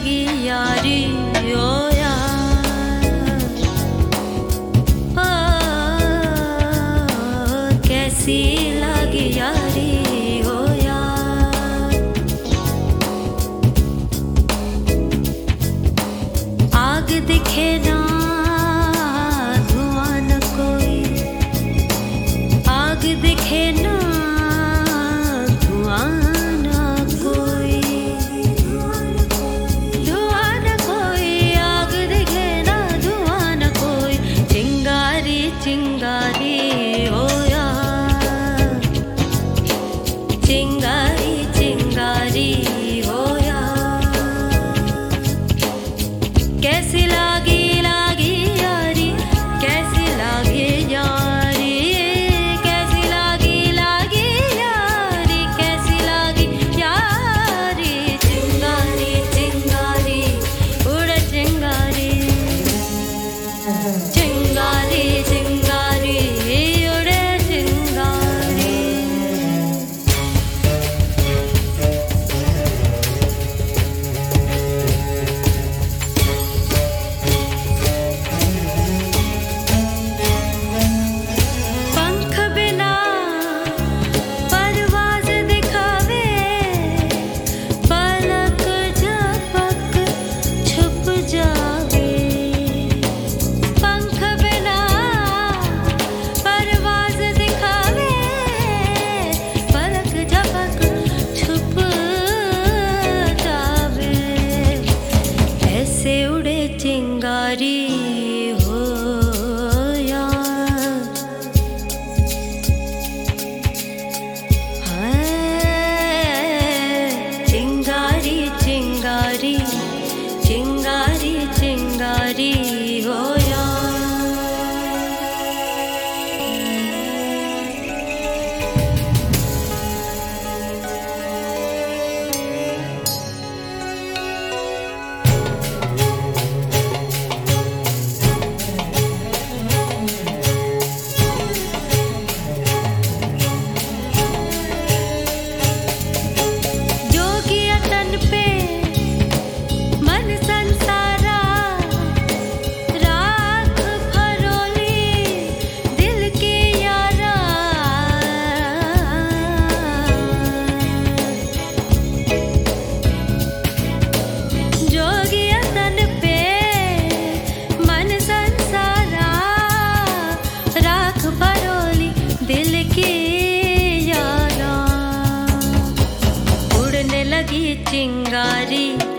लागी यारी ओ यार, ओ कैसी लागी यारी ओ यार। आग दिखे ना धुआं न कोई, आग दिखे ना धुआं न कोई, धुआं न कोई, आग दिखे ना धुआं न कोई। चिंगारी चिंगारी ओ यार, चिंगारी चिंगारी हो यार। कैसी लागी लागी यारी, कैसी लागी यारी, कैसी लागी लागी यारी, कैसी लागी यारी। चिंगारी चिंगारी उड़ चिंगारी, चिंगारी चिंगारी उड़े चिंगारी। पंख बिना परवाज़ दिखावे, पलक झपक छुप जावे। पंख बिना परवाज़ दिखावे, पलक झपक छुप जावे। ऐसे उड़े चिंगारी हो यार, चिंगारी चिंगारी चिंगारी चिंगारी हो यार। जोगिया तन पे मन संसारा, राख फरोली दिल के यारा। जोगिया तन पे मन संसारा, राख फरोली दिल के यारा। उड़ने लगी चिंगारी